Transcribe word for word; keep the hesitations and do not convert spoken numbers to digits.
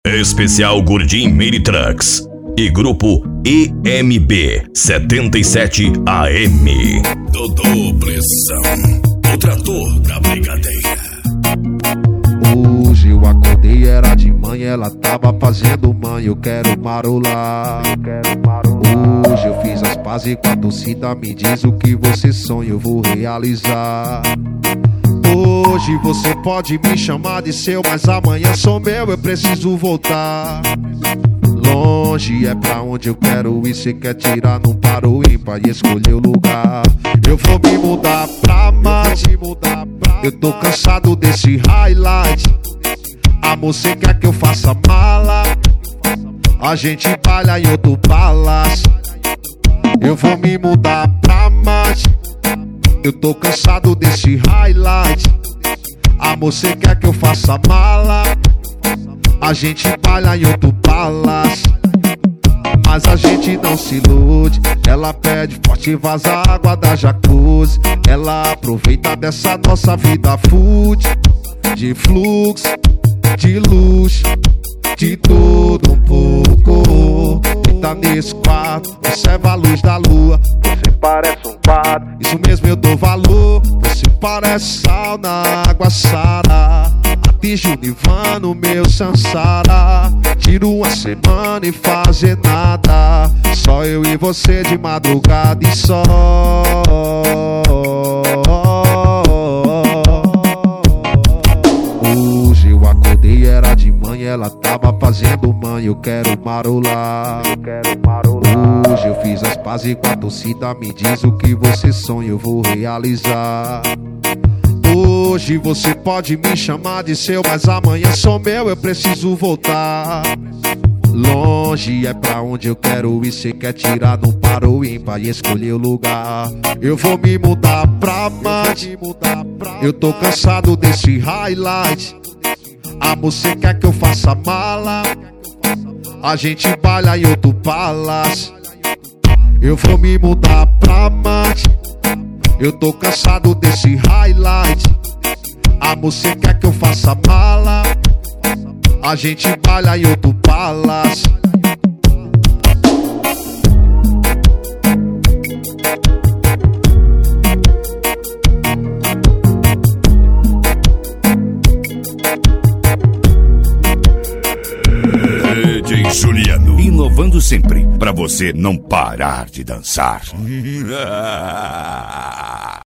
Especial Gurdim Mini Trucks e Grupo E M B setenta e sete A M. Dodô Pressão, o trator da brigadeira. Hoje eu acordei, era de manhã, ela tava fazendo mãe, eu quero marolar, eu quero marolar. Hoje eu fiz as pazes com a torcida, me diz o que você sonha, eu vou realizar. Hoje você pode me chamar de seu, mas amanhã sou meu, eu preciso voltar. Longe é pra onde eu quero ir, cê quer tirar, não parou ímpar e escolher o lugar. Eu vou me mudar pra Marte, eu tô cansado desse highlight. Amor, cê quer que eu faça mala, a gente baila em outro palácio. Eu vou me mudar pra Marte, eu tô cansado desse highlight. Amor, cê quer que eu faça mala, a gente baila em outro palácio. Mas a gente não se ilude, ela pede forte, vaza água da jacuzzi. Ela aproveita dessa nossa vida food, de fluxo, de luxo, de tudo um pouco. E tá nesse quarto, observa a luz da lua. Você parece um pato, isso mesmo eu dou valor. Você parece sal na água sara, atinge o nirvana, o meu sansara. Tiro uma semana e fazer nada, só eu e você de madrugada e só. Hoje eu acordei, era de manhã, ela tava fazendo mãe, eu quero marolar, eu quero marolar. Hoje eu fiz as pazes com a torcida, me diz o que você sonha, eu vou realizar. Hoje você pode me chamar de seu, mas amanhã sou meu, eu preciso voltar. Longe é pra onde eu quero ir, cê quer tirar, não parou ímpar e escolher o lugar. Eu vou me mudar pra Marte, eu tô cansado desse highlight. Amor, cê quer que eu faça mala, a gente baila em outro palácio. Eu vou me mudar pra Marte, eu tô cansado desse highlight. Amor, cê quer que eu faça mala, a gente baila em outro palácio. D J Juliano, inovando sempre, pra você não parar de dançar.